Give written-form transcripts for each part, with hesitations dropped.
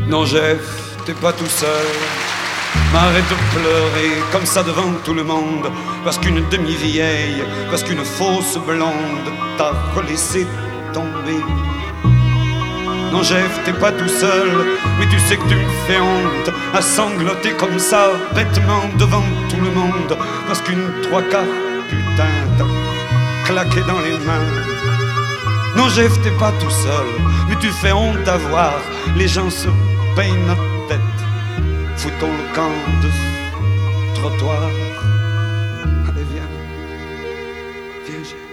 Non Jeff, t'es pas tout seul. M'arrête de pleurer comme ça devant tout le monde, parce qu'une demi-vieille, parce qu'une fausse blonde t'a relaissé tomber. Non Jeff, t'es pas tout seul, mais tu sais que tu me fais honte à sangloter comme ça, bêtement devant tout le monde, parce qu'une trois quarts putain t'a claqué dans les mains. Non Jeff, t'es pas tout seul, mais tu fais honte à voir les gens se peignent notre tête. Foutons le camp de ce trottoir. Allez, viens. Viens, Jeff.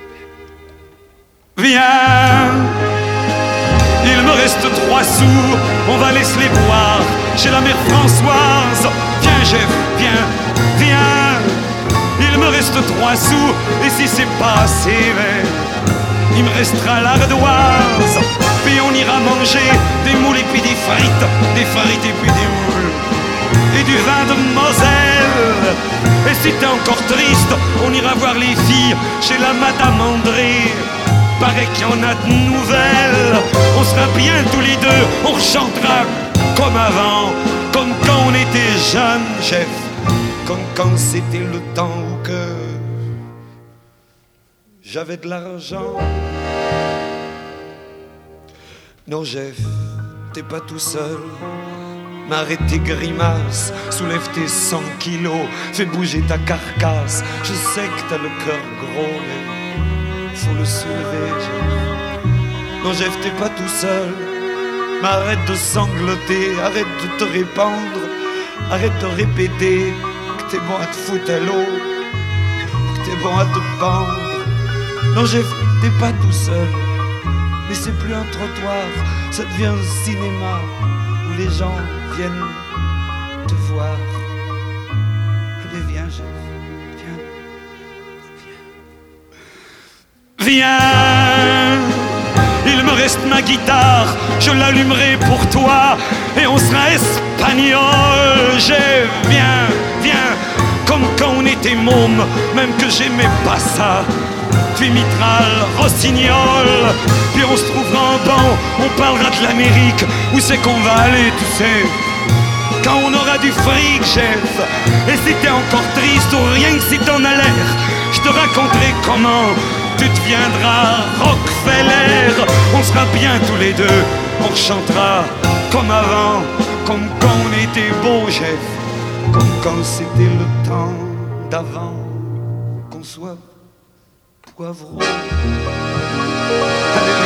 Viens. Il me reste 3 sous, on va laisser les boire chez la mère Françoise. Viens, Jeff, viens, viens. Il me reste 3 sous, et si c'est pas assez, il me restera l'ardoise. Puis on ira manger des moules et puis des frites et puis des moules. Et du vin de Moselle. Et si t'es encore triste, on ira voir les filles chez la Madame André. Paraît qu'il y en a de nouvelles. On sera bien tous les deux, on chantera comme avant, comme quand on était jeunes, chef, comme quand c'était le temps où que j'avais de l'argent. Non, Jeff, t'es pas tout seul. M'arrête tes grimaces, soulève tes 100 kilos, fais bouger ta carcasse. Je sais que t'as le cœur gros, mais faut le soulever, Jeff. Non, Jeff, t'es pas tout seul. M'arrête de sangloter, arrête de te répandre, arrête de répéter que t'es bon à te foutre à l'eau, que t'es bon à te pendre. Non, Jeff, t'es pas tout seul. Mais c'est plus un trottoir, ça devient un cinéma où les gens viennent te voir. Allez, viens, Jeff, viens. Viens. Il me reste ma guitare, je l'allumerai pour toi et on sera espagnol. Jeff, viens, viens. Comme quand on était môme, même que j'aimais pas ça. Puis Mitral, Rossignol, puis on se trouvera en banc, on parlera de l'Amérique, où c'est qu'on va aller, tu sais, quand on aura du fric, chef. Et si t'es encore triste ou rien que si t'en as l'air, je te raconterai comment tu deviendras Rockefeller. On sera bien tous les deux, on chantera comme avant, comme quand on était beau, chef, comme quand c'était le temps d'avant, qu'on soit poivron. Allez,